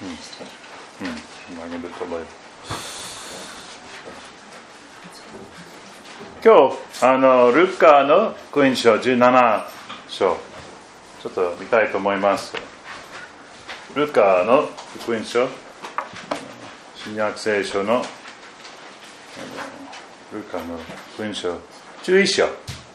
今日ルカの福音書17章ちょっと見たいと思います。ルカの福音書、新約聖書のルカの福音書17章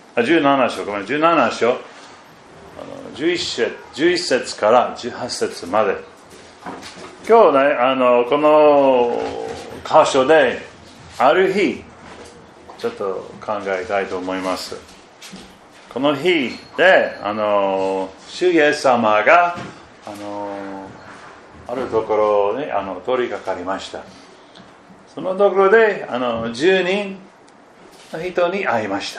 11節から18節まで。今日ね、この箇所である日ちょっと考えたいと思います。この日で主イエス様があるところに通りかかりました。そのところで10人の人に会いました。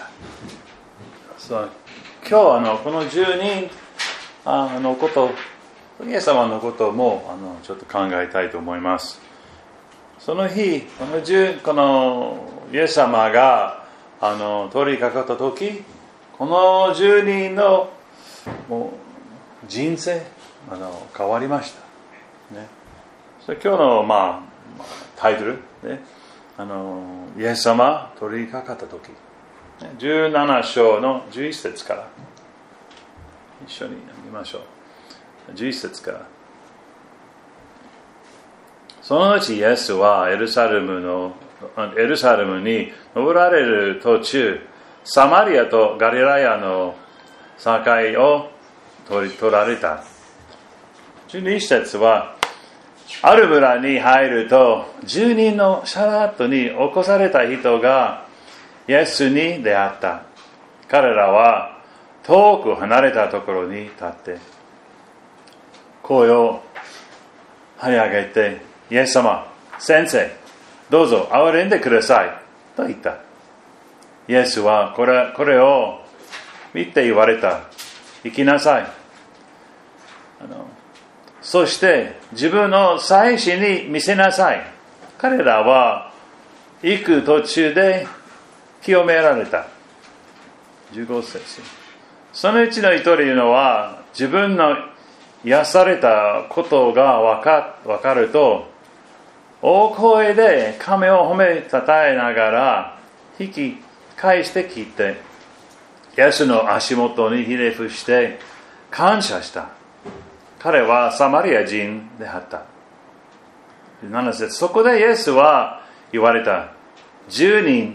今日この10人のことイエス様のこともちょっと考えたいと思います。その日このイエス様が通りかかった時、この10人のもう人生変わりました、ね、それ今日の、タイトル、ね、イエス様通りかかった時、17章の11節から一緒に見ましょう。11節から。そのうちイエスはエルサレムに登られる途中、サマリアとガリラヤの境を取られた。12節は、ある村に入ると10人のシャラットに起こされた人がイエスに出会った。彼らは遠く離れたところに立って声を張り上げて、イエス様、先生、どうぞ憐れんでくださいと言った。イエスはこれを見て言われた。行きなさい。そして自分の妻子に見せなさい。彼らは行く途中で清められた。15節。そのうちの一人のは自分の癒されたことが分かると大声で神を褒めたたえながら引き返してきて、イエスの足元にひれ伏して感謝した。彼はサマリア人であった。17節。そこでイエスは言われた。10人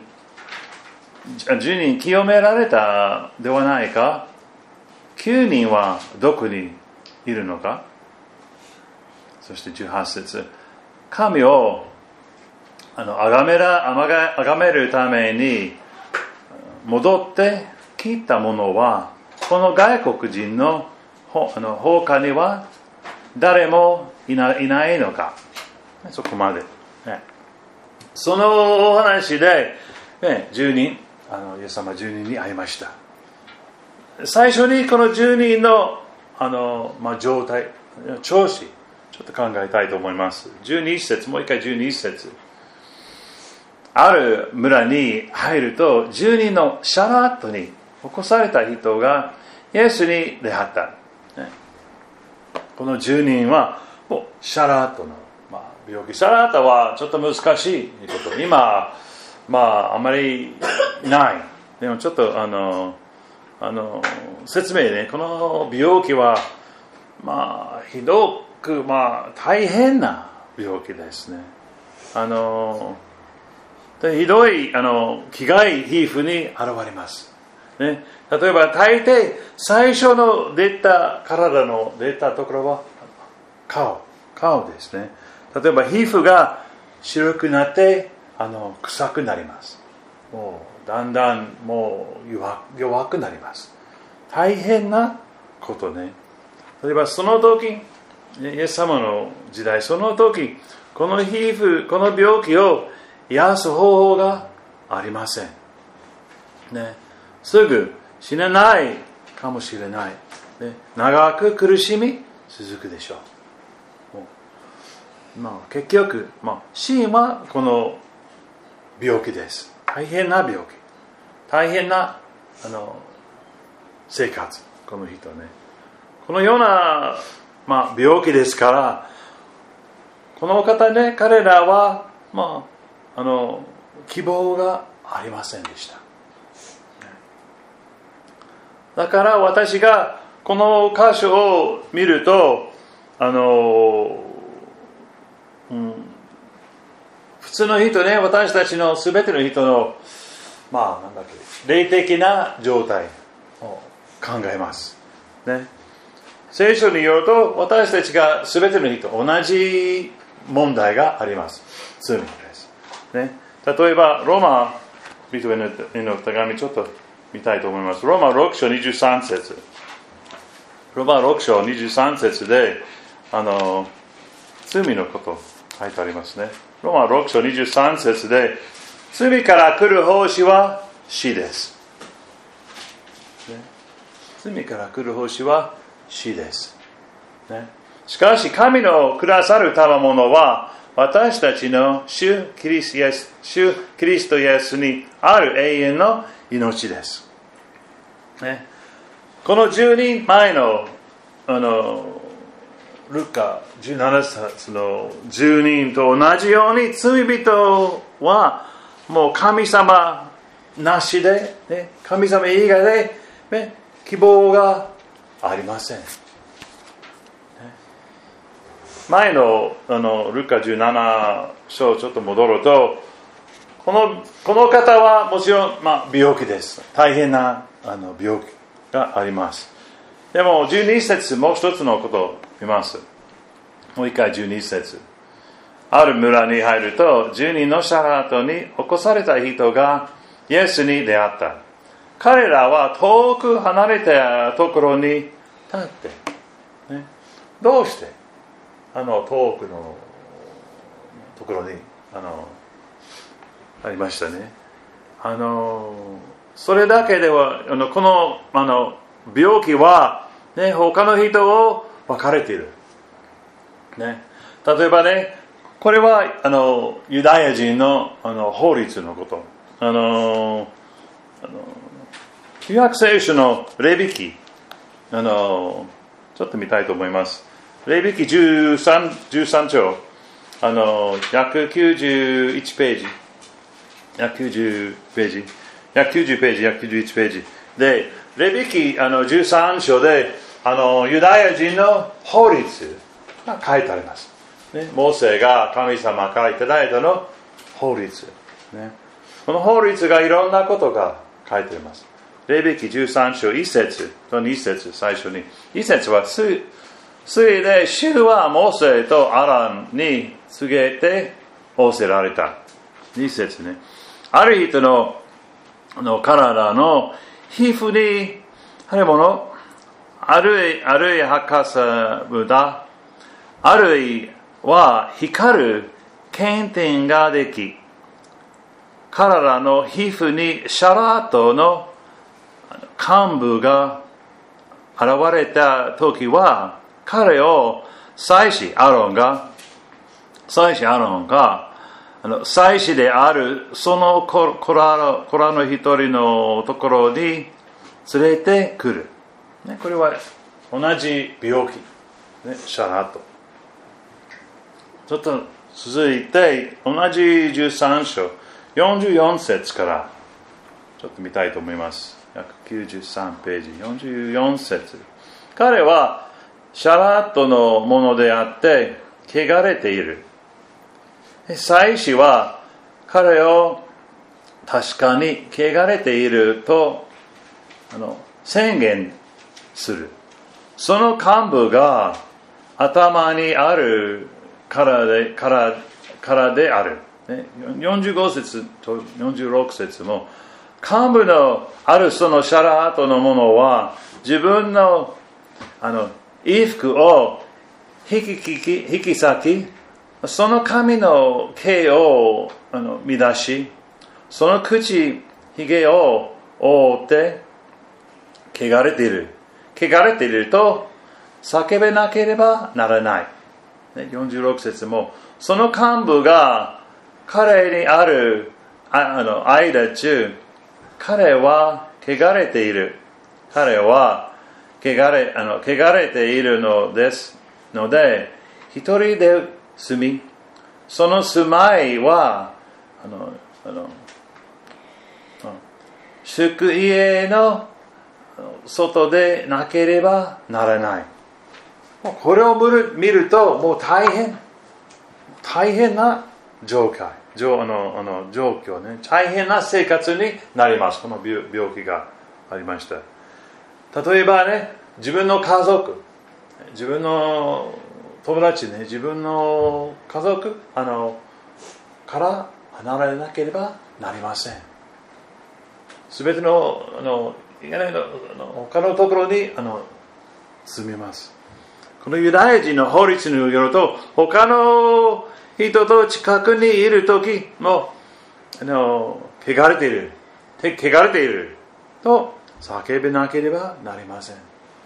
清められたではないか。9人はどこにいるのか。そして18節。神を崇めるために戻ってきた者はこの外国人の他には誰もいないのか。そこまで、ね、そのお話で、ね、10人イエス様10人に会いました。最初にこの10人の状態、調子ちょっと考えたいと思います。12節、もう一回12節。ある村に入ると10人のシャラットに起こされた人がイエスに出会った、ね、この10人はもうシャラットの、病気。シャラットはちょっと難しいこと。今あまりいない。でもちょっと説明ね。この病気はひどく大変な病気ですね。ひどい気概皮膚に現れます、ね、例えば大抵最初の体の出たところは顔ですね。例えば皮膚が白くなって臭くなります。もうだんだんもう弱くなります。大変なことね。例えばその時イエス様の時代、その時この皮膚、この病気を癒す方法がありません、ね、すぐ死ねないかもしれない、ね、長く苦しみ続くでしょう。結局、死はこの病気です。大変な病気、大変な生活。この人ね、このような、病気ですからこの方ね、彼らは、希望がありませんでした。だから私がこの箇所を見ると、普通の人ね、私たちの全ての人の、霊的な状態を考えます。ね。聖書によると、私たちが全ての人、同じ問題があります。罪です。ね。例えば、ローマ人への手紙、ちょっと見たいと思います。ローマ6章23節。ローマ6章23節で、罪のこと書いてありますね。ローマ6章23節で、罪から来る報酬は死です。ね、罪から来る報酬は死です。ね、しかし、神のくださる賜物は、私たちの主キリストイエスにある永遠の命です。ね、この10人前のルカ17節の10人と同じように、罪人はもう神様なしで、ね、神様以外で、ね、希望がありません。前のルカ17章ちょっと戻ると、この方はもちろん、病気です。大変な病気があります。でも12節、もう一つのことを見ます。もう一回12節。ある村に入ると、10人のシャラートに起こされた人がイエスに出会った。彼らは遠く離れたところに立って、ね、どうして遠くのところにありましたね。それだけではこの病気は、ね、他の人を分かれている、ね、例えばね、これはユダヤ人の法律のこと。旧約聖書のレビ記、ちょっと見たいと思います。レビ記13章、191ページ、190ページ、191ページで、レビ記13章でユダヤ人の法律が書いてあります。ね、モーセが神様からいただいたの法律、ね。この法律がいろんなことが書いてあります。レビ記13章1節と2節、最初に。1節は、ついで主はモーセとアランに告げて仰せられた。2節ね。ある人の体の皮膚にあるもの、あるいはかさぶだ、あるいは光る斑点ができ、体の皮膚にシャラートの幹部が現れたときは、彼を祭司アロンが祭司であるその子らの一人のところに連れてくる。ね、これは同じ病気、ね、シャラート。ちょっと続いて、同じ13章44節からちょっと見たいと思います。193ページ44節。彼はシャラートのものであって汚れている。祭司は彼を確かに汚れていると宣言する。その幹部が頭にあるからである。45節と46節も、幹部のあるそのシャラートのものは自分の衣服を引き裂き、その髪の毛を乱し、その口ひげを覆って汚れていると叫べなければならない。46節も、その幹部が彼にある間中、彼は汚れている。彼は汚れているのですので、一人で住み、 その住まいは宿家の外でなければならない。これを見るともう大変な状況ね、大変な生活になります。この病気がありました。例えばね、自分の家族、自分の友達ね、自分の家族から離れなければなりません。すべての他のところに住みます。このユダヤ人の法律によると、他の人と近くにいるときも汚れていると叫べなければなりません。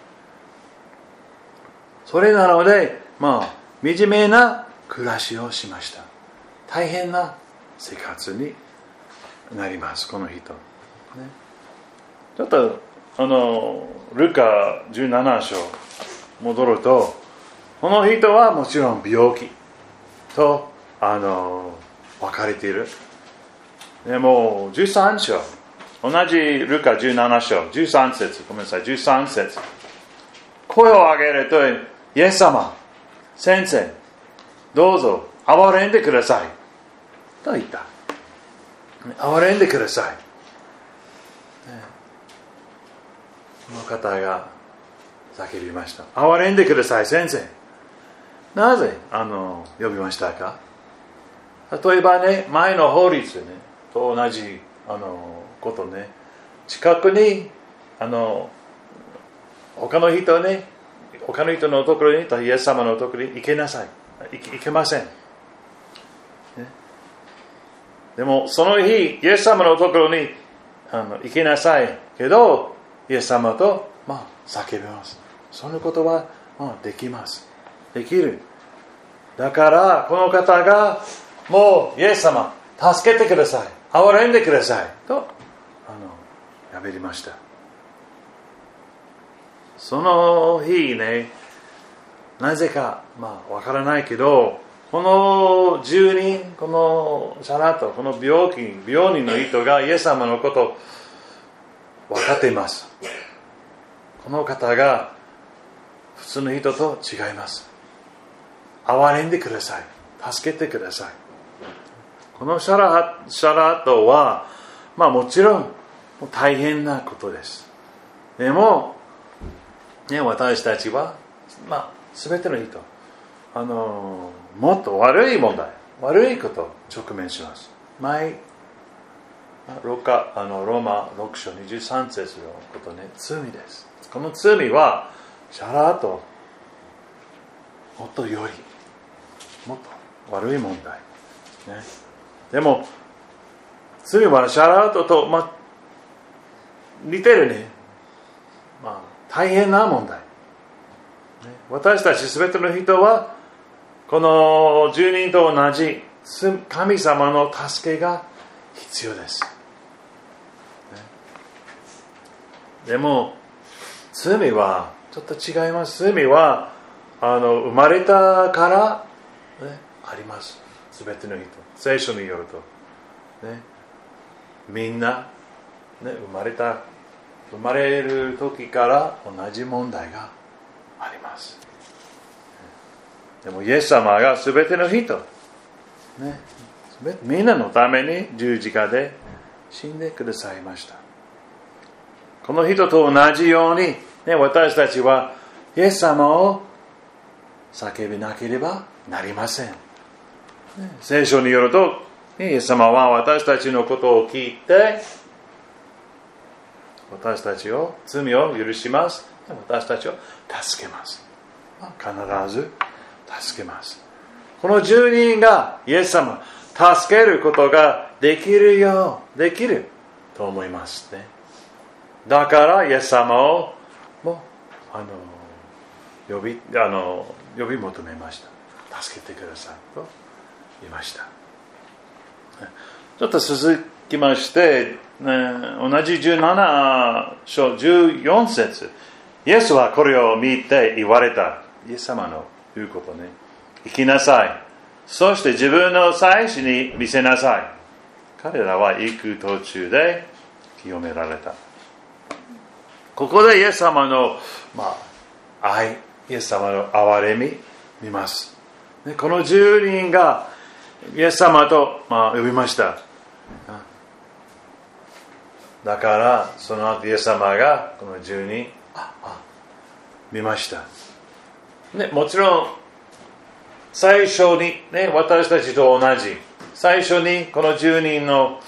それなので、惨めな暮らしをしました。大変な生活になります、この人。ちょっとルカ17章戻ると、この人はもちろん病気と分かれている。でも13章、同じルカ17章13節、ごめんなさい、13節、声を上げると、イエス様、先生、どうぞ憐れんでくださいと言った。憐れんでください。この方が叫びました。憐れんでください、先生。なぜ呼びましたか？例えばね、前の法律ねと同じことね、近くに他の人のところに、イエス様のところに行けなさい。行けません。でもその日、イエス様のところに行けなさいけど、イエス様と叫びます。そのことはできます。できる。だからこの方がもうイエス様助けてください、憐れんでくださいと喋りました。その日ね、なぜかわからないけど、この住人、このシャラト、この病人の人がイエス様のこと分かっています。この方が普通の人と違います。憐れんでください、助けてください。このシャラトはもちろん大変なことです。でも私たちは全ての人もっと悪い問題、悪いこと直面します。ローマ6章23節のことね、罪です。この罪はシャラともっと悪い問題、ね、でも罪はシャラと似てるね、大変な問題。私たちすべての人はこの住人と同じ神様の助けが必要です。でも罪はちょっと違います。罪は生まれたから、あります。すべての人、聖書によると、みんな、生まれる時から同じ問題があります。でもイエス様がすべての人、みんなのために十字架で死んでくださいました。この人と同じように、私たちはイエス様を叫びなければなりません。聖書によると、イエス様は私たちのことを聞いて、私たちを罪を許します。私たちを助けます。必ず助けます。この住人がイエス様を助けることができると思いますね。だからイエス様をも呼び求めました。助けてくださいと言いました。ちょっと続きまして、同じ17章14節、イエスはこれを見て言われた。イエス様の言うことね。行きなさい。 そして自分の祭司に見せなさい。彼らは行く途中で清められた。ここでイエス様の、愛、イエス様の憐れみ見ます。この10人がイエス様と、呼びました。だからその後イエス様がこの10人見ました。もちろん最初に、私たちと同じ最初にこの10人の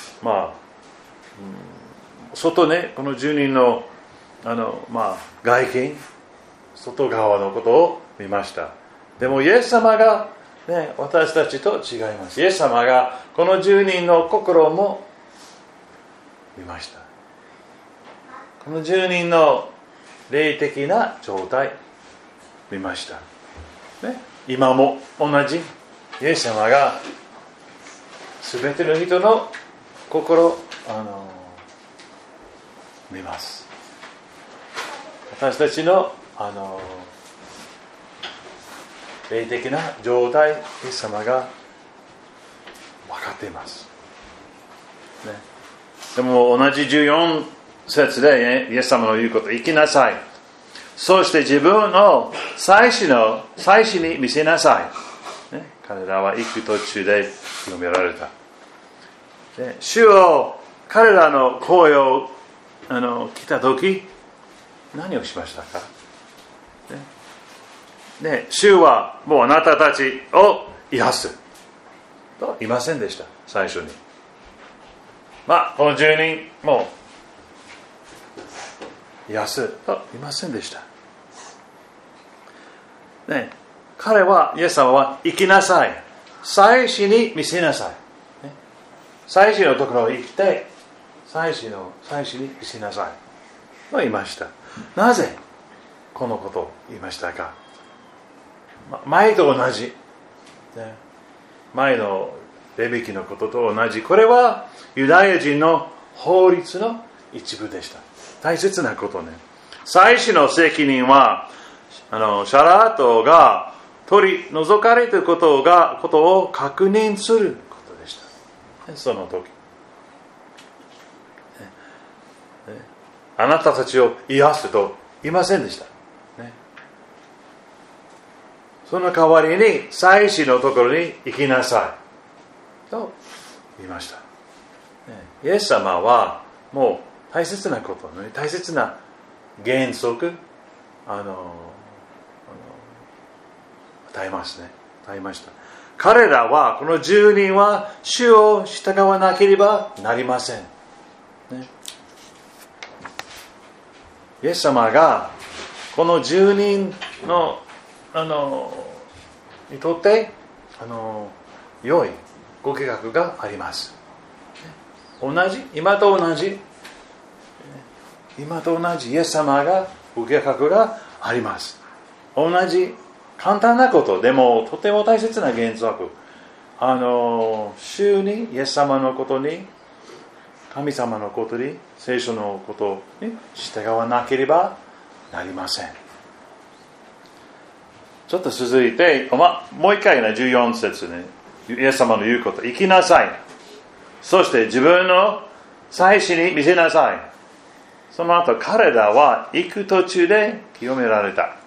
外この10人の外見外側のことを見ました。でもイエス様が、私たちと違います。イエス様がこの10人の心も見ました。この10人の霊的な状態見ました。今も同じイエス様がすべての人の心見ます。私たちの霊的な状態、イエス様が分かっています。でも同じ14節で、イエス様の言うこと、行きなさい。そして自分の祭司に見せなさい。彼らは行く途中で清められた。主を彼らの声を来たとき、何をしましたか？主はもうあなたたちを癒すと言いませんでした。最初にこの10人も癒すと言いませんでした。彼はイエス様は行きなさい、祭司に見せなさい、祭司のところへ行って祭司に見せなさいと言いました。なぜこのことを言いましたか？前と同じ、前のレビ記のことと同じ。これはユダヤ人の法律の一部でした。大切なことね。祭司の責任はシャラートが取り除かれていることを確認することでした。その時あなたたちを癒すと言いませんでした。その代わりに祭司のところに行きなさいと言いました。イエス様はもう大切なこと、大切な原則与えました。彼らはこの10人は主を従わなければなりません。イエス様がこの10人のにとって良いご計画があります。今と同じイエス様がご計画があります。同じ簡単なことでもとても大切な原則、主にイエス様のことに、神様のことに、聖書のことに従わなければなりません。ちょっと続いて、もう一回14節ね、イエス様の言うこと、行きなさい。そして自分の祭司に見せなさい。その後彼らは行く途中で清められた。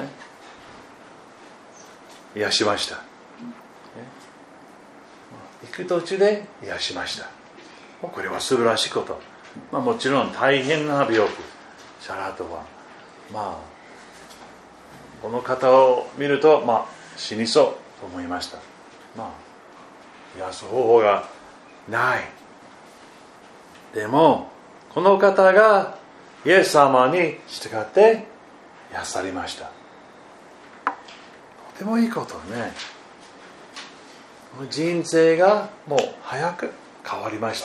癒しました。行く途中で癒しました。これは素晴らしいこと。もちろん大変な病気、シャラートはこの方を見ると死にそうと思いました。癒す方法がない。でもこの方がイエス様に従って癒されました。とてもいいことね。人生がもう早く変わりました。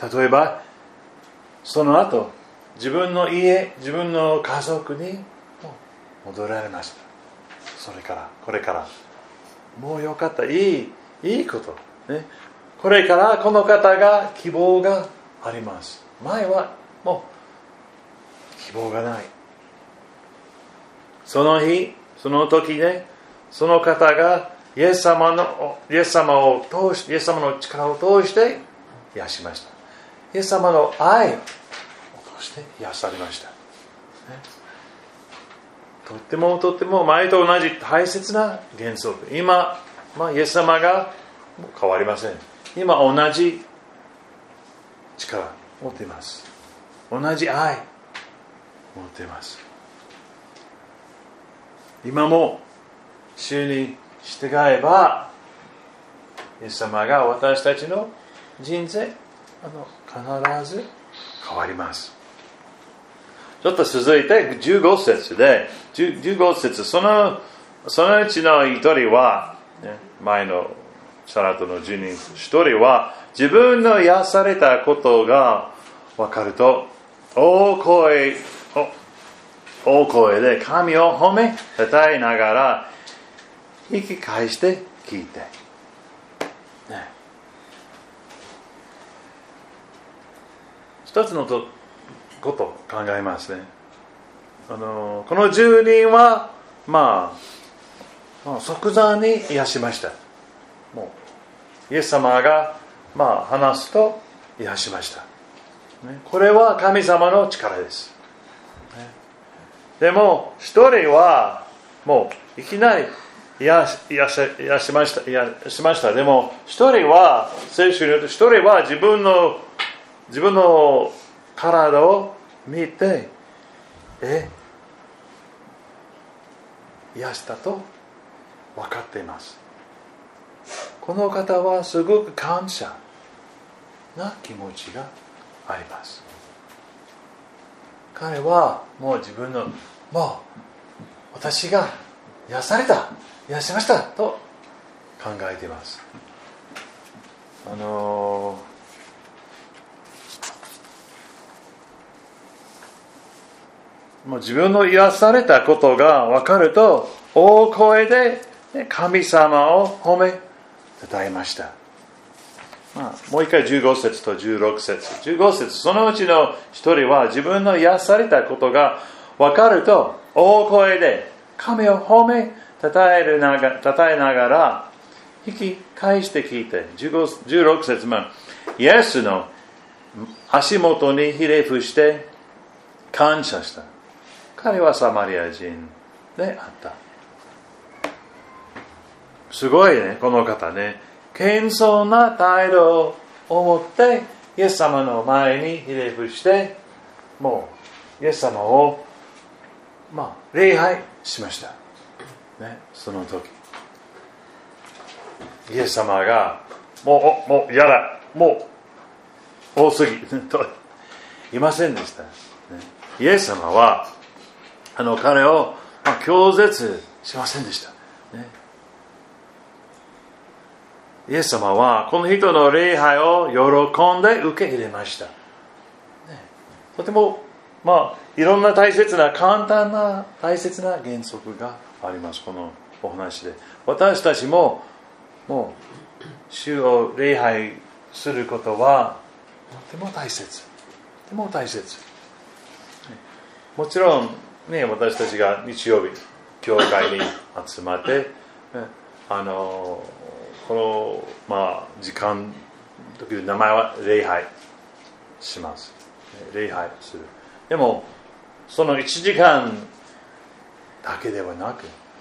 例えばその後自分の家、自分の家族に戻られました。これからもうよかった、いいことね。これからこの方が希望があります。前はもう希望がない。その日その時ね、その方がイエス様の力を通して癒しました。イエス様の愛を通して癒されました。とっても前と同じ大切な原則。今、イエス様が変わりません。今同じ力を持っています。同じ愛を持っています。今も主に従えば、イエス様が私たちの人生必ず変わります。ちょっと続いて15節で、15節そのうちの一人は、前のサラトの住人一人は自分の癒されたことが分かると大声で神を褒めたたえながら引き返して聞いて、一つのことを考えますね。この住人は即座に癒しました。もうイエス様が話すと癒しました。これは神様の力です。でも一人はもういきなり癒しました。でも一人は聖書によって一人は自分の体を見て癒したと分かっています。この方はすごく感謝な気持ちがあります。彼はもう自分の私が癒しましたと考えています。もう自分の癒されたことが分かると大声で神様を褒めたたえました。もう一回15節と16節。15節、そのうちの一人は自分の癒されたことが分かると大声で神を褒めたたえながら引き返して聞いて、16節もイエスの足元にひれ伏して感謝した。彼はサマリア人であった。すごいね、この方ね。謙遜な態度を持ってイエス様の前にひれ伏して、もうイエス様を礼拝しました、その時イエス様がもうやだ、もう多すぎといませんでした、イエス様は彼を拒絶しませんでした、イエス様はこの人の礼拝を喜んで受け入れました、とてもいろんな簡単な大切な原則があります。このお話で私たちもう主を礼拝することはとても大切、もちろん私たちが日曜日教会に集まってこの時間時々名前は礼拝します。礼拝する。でもその1時間だけではなく、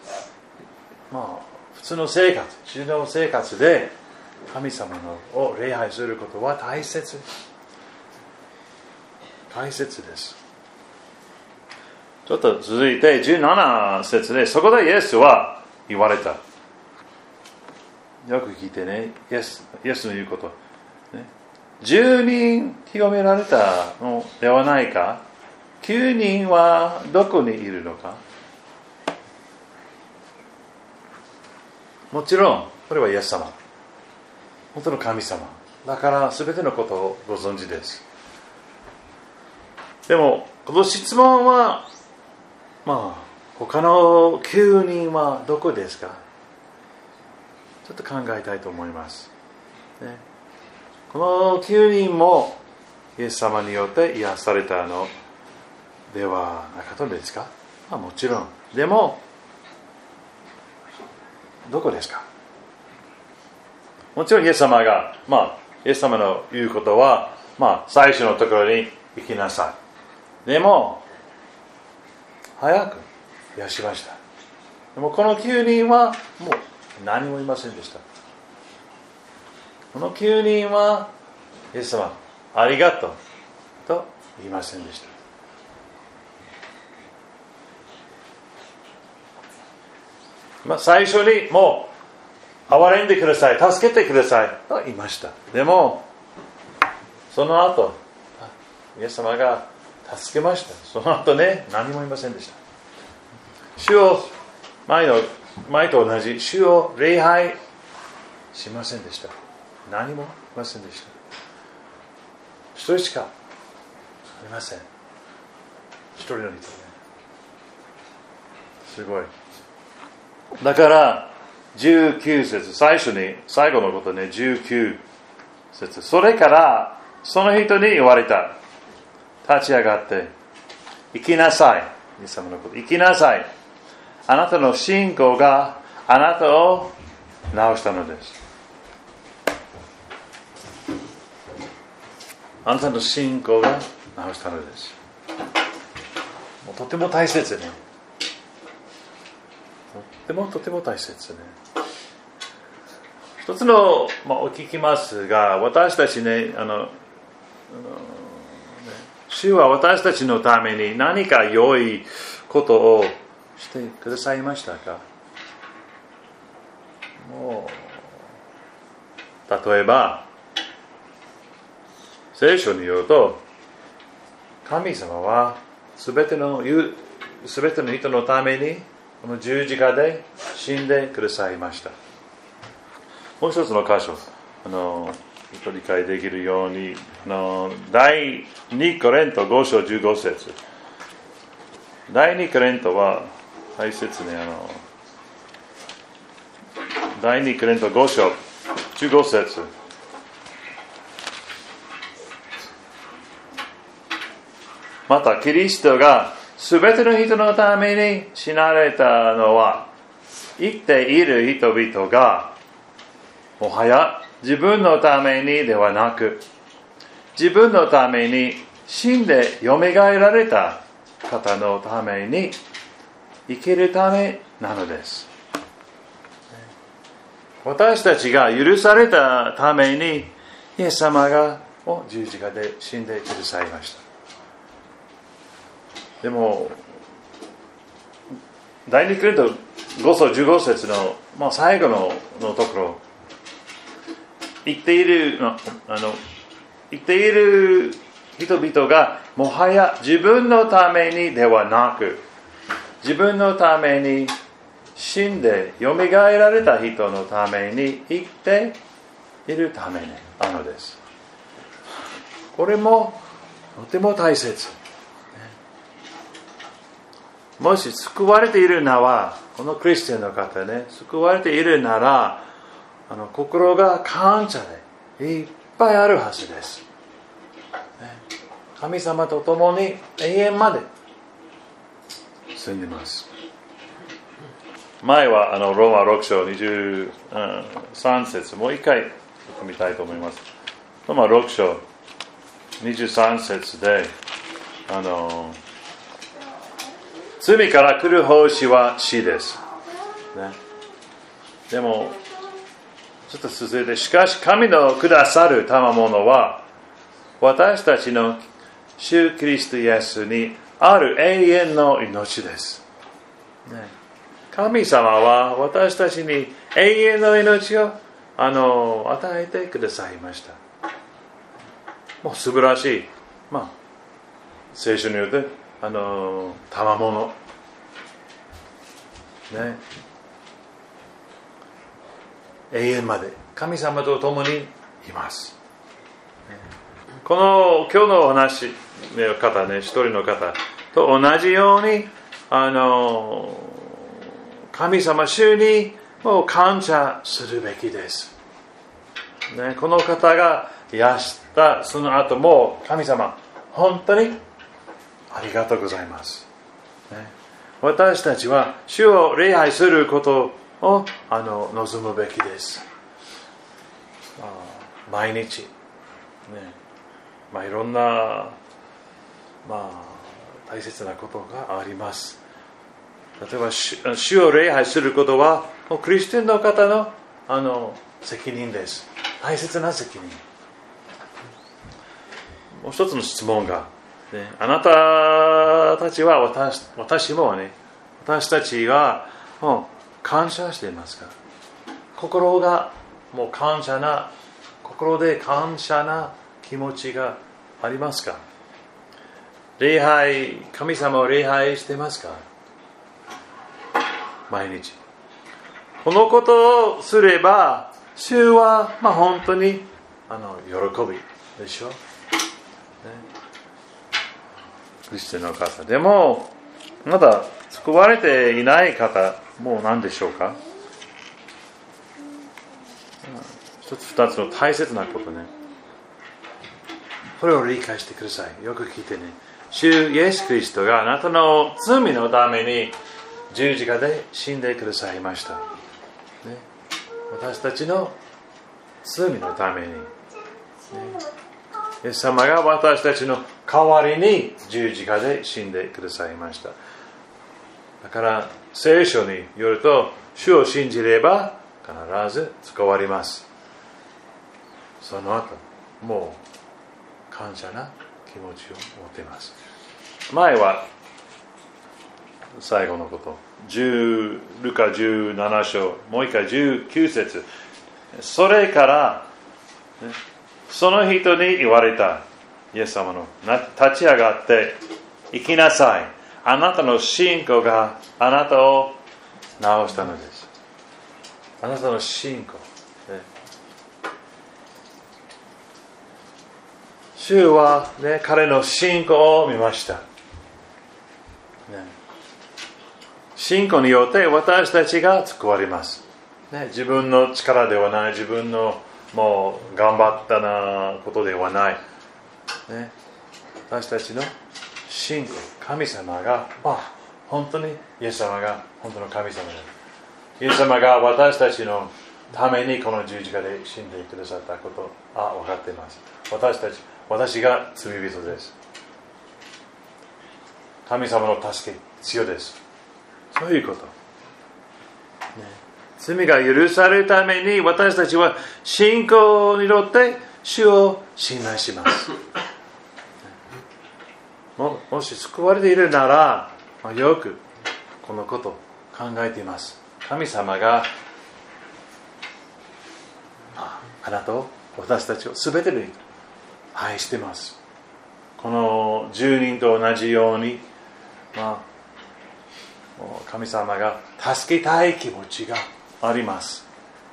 普通の日常の生活で神様を礼拝することは大切です。ちょっと続いて17節で、そこでイエスは言われた。よく聞いてね、イエスの言うこと、10人清められたのではないか、9人はどこにいるのか。もちろんこれはイエス様、本当の神様だから全てのことをご存知です。でもこの質問は他の9人はどこですか。ちょっと考えたいと思います、この9人もイエス様によって癒されたのではなかったですか。もちろん。でもどこですか。 もちろんイエス様が、イエス様の言うことは、最初のところに行きなさい。でも、早く癒しました。でもこの9人はもう何もいませんでした。この9人は、イエス様、ありがとうと言いませんでした。最初にもう憐れんでください、助けてくださいと言いました。でもその後イエス様が助けました。その後ね、何もいませんでした。主を前と同じ主を礼拝しませんでした。何もいませんでした。一人しかありません。一人の人ね。すごい。だから19節、最後のことね、19節。それからその人に言われた。立ち上がって行きなさい。イエス様のこと、行きなさい。あなたの信仰があなたを治したのです。あなたの信仰が治したのです。もうとても大切ね。とても大切ね。一つの、お聞きますが、私たちね、主は私たちのために何か良いことをしてくださいましたか？もう例えば聖書によると、神様はすべての人のためにこの十字架で死んでくださいました。もう一つの箇所、理解できるように、第2コリント5章15節。第2コリントは大切ね、第2コリント5章15節。またキリストがすべての人のために死なれたのは、生きている人々がもはや自分のためにではなく、自分のために死んでよみがえられた方のために生きるためなのです。私たちが許されたためにイエス様が十字架で死んでくださいました。でも第2コリント5章15節の、最後のところ、生きている人々がもはや自分のためにではなく、自分のために死んでよみがえられた人のために生きているためなのです。これもとても大切。もし救われているなら、このクリスチャンの方ね、救われているなら、心が感謝でいっぱいあるはずです。神様と共に永遠まで住んでいます。前はローマ6章23節、もう一回読みたいと思います。ローマ6章23節で、罪から来る報酬は死です、ね、でもちょっと続いて、しかし神のくださる賜物は私たちの主キリストイエスにある永遠の命です、ね、神様は私たちに永遠の命を与えてくださいました。もう素晴らしい、聖書によって賜物ね、永遠まで神様と共にいます。この今日のお話の方ね、一人の方と同じように神様主にもう感謝するべきです、ね、この方が癒したその後も神様本当にありがとうございます、ね、私たちは主を礼拝することを望むべきです。 毎日、ね、いろんな、大切なことがあります。例えば主を礼拝することはクリスチャンの方の責任です。大切な責任。もう一つの質問が、ね、あなたたちは私もね、私たちはもう感謝していますか？心で感謝な気持ちがありますか？神様を礼拝していますか？毎日。このことをすれば、主は本当に喜びでしょう。クリスチャンの方でもまだ救われていない方も何でしょうか？一つ二つの大切なことね、これを理解してください。よく聞いてね。主イエス・キリストがあなたの罪のために十字架で死んでくださいました、ね、私たちの罪のために、ね、イエス様が私たちの代わりに十字架で死んでくださいました。だから聖書によると、主を信じれば必ず救われます。その後もう感謝な気持ちを持っています。前は最後のこと、ルカ17章、もう一回19節。それから、その人に言われた。イエス様の立ち上がって行きなさい。あなたの信仰があなたを治したのです。あなたの信仰。主は、彼の信仰を見ました。信仰によって私たちが救われます。自分の力ではない、自分のもう頑張ったなことではない。私たちの信仰、神様が、本当にイエス様が本当の神様です。イエス様が私たちのためにこの十字架で死んでくださったこと、分かっています。私が罪人です。神様の助け必要です。そういうこと、罪が許されるために私たちは信仰によって主を信頼します。もし救われているなら、よくこのことを考えています。神様があなたを、私たちを全てに愛しています。この10人と同じように、神様が助けたい気持ちがあります。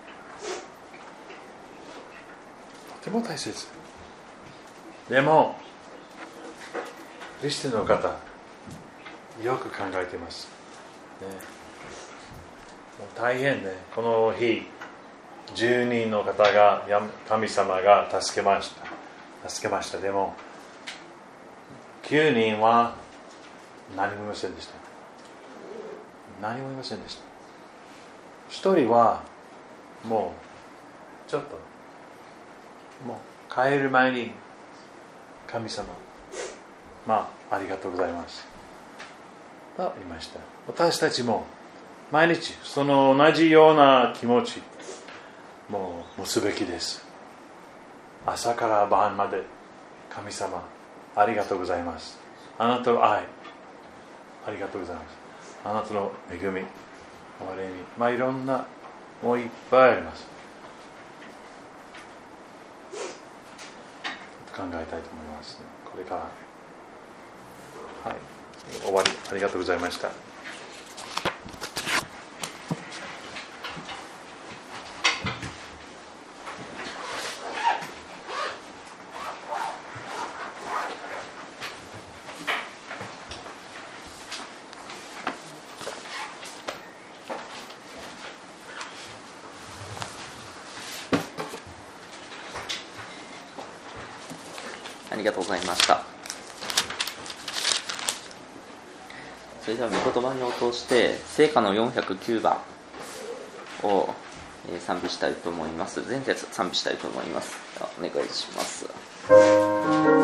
とても大切。でもクリスチャンの方、よく考えています、もう大変ね。この日10人の方が神様が助けました。でも9人は何もいませんでした。1人はもうちょっともう帰る前に、神様ありがとうございますと言いました。私たちも毎日その同じような気持ちもうすべきです。朝から晩まで、神様ありがとうございます。あなたの愛ありがとうございます。あなたの恵み、憐れみ、いろんなもういっぱいあります。考えたいと思います、これから。終わり。ありがとうございました。 ありがとうございました。それでは御言葉に応答して聖歌の409番を賛美したいと思います。前節賛美したいと思います。お願いします。